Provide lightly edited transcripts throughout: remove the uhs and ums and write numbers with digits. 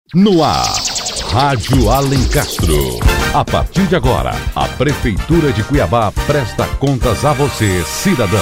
No ar, Rádio Alencastro. A partir de agora, a Prefeitura de Cuiabá presta contas a você, cidadão.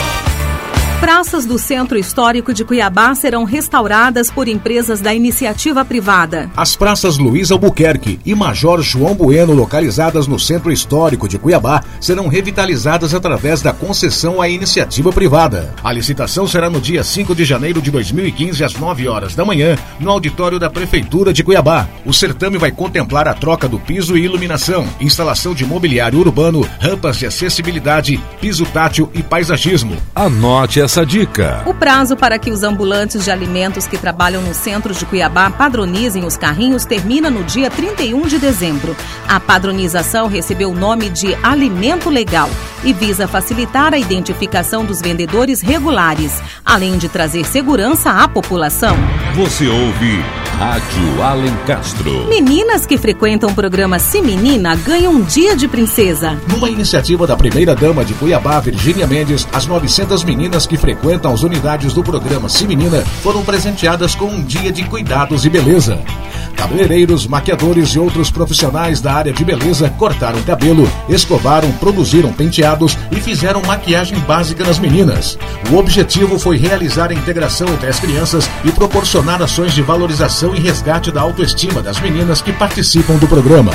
Praças do Centro Histórico de Cuiabá serão restauradas por empresas da iniciativa privada. As praças Luiz Albuquerque e Major João Bueno, localizadas no Centro Histórico de Cuiabá, serão revitalizadas através da concessão à iniciativa privada. A licitação será no dia 5 de janeiro de 2015, às 9 horas da manhã, no auditório da Prefeitura de Cuiabá. O certame vai contemplar a troca do piso e iluminação, instalação de mobiliário urbano, rampas de acessibilidade, piso tátil e paisagismo. Anote essa dica. O prazo para que os ambulantes de alimentos que trabalham no centro de Cuiabá padronizem os carrinhos termina no dia 31 de dezembro. A padronização recebeu o nome de Alimento Legal e visa facilitar a identificação dos vendedores regulares, além de trazer segurança à população. Você ouve Rádio Alencastro. Meninas que frequentam o programa Se Menina ganham um dia de princesa. Numa iniciativa da primeira-dama de Cuiabá, Virgínia Mendes, as 900 meninas que frequentam as unidades do programa Se Menina foram presenteadas com um dia de cuidados e beleza. Cabeleireiros, maquiadores e outros profissionais da área de beleza cortaram cabelo, escovaram, produziram penteados e fizeram maquiagem básica nas meninas. O objetivo foi realizar a integração entre as crianças e proporcionar ações de valorização e resgate da autoestima das meninas que participam do programa.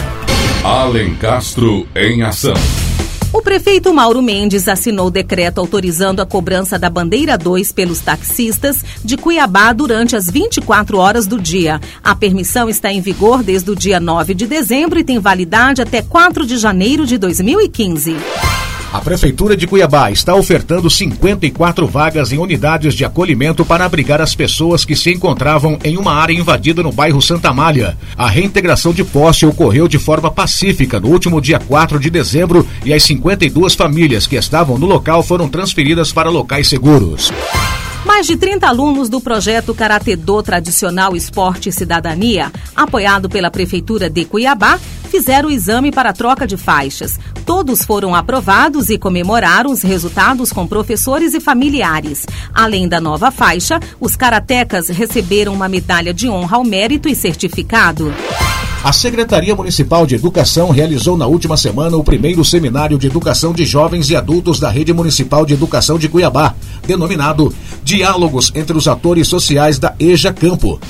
Alencastro em ação. O prefeito Mauro Mendes assinou o decreto autorizando a cobrança da bandeira 2 pelos taxistas de Cuiabá durante as 24 horas do dia. A permissão está em vigor desde o dia 9 de dezembro e tem validade até 4 de janeiro de 2015. A Prefeitura de Cuiabá está ofertando 54 vagas em unidades de acolhimento para abrigar as pessoas que se encontravam em uma área invadida no bairro Santa Amália. A reintegração de posse ocorreu de forma pacífica no último dia 4 de dezembro e as 52 famílias que estavam no local foram transferidas para locais seguros. Mais de 30 alunos do projeto Karatê-Do Tradicional Esporte e Cidadania, apoiado pela Prefeitura de Cuiabá, fizeram o exame para a troca de faixas. Todos foram aprovados e comemoraram os resultados com professores e familiares. Além da nova faixa, os karatecas receberam uma medalha de honra ao mérito e certificado. A Secretaria Municipal de Educação realizou na última semana o primeiro seminário de educação de jovens e adultos da Rede Municipal de Educação de Cuiabá, denominado Diálogos entre os Atores Sociais da EJA Campo.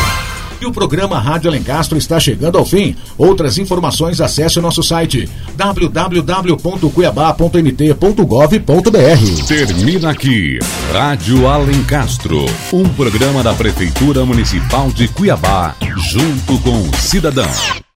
E o programa Rádio Alencastro está chegando ao fim. Outras informações, acesse o nosso site www.cuiabá.mt.gov.br. Termina aqui Rádio Alencastro, um programa da Prefeitura Municipal de Cuiabá, junto com o cidadão.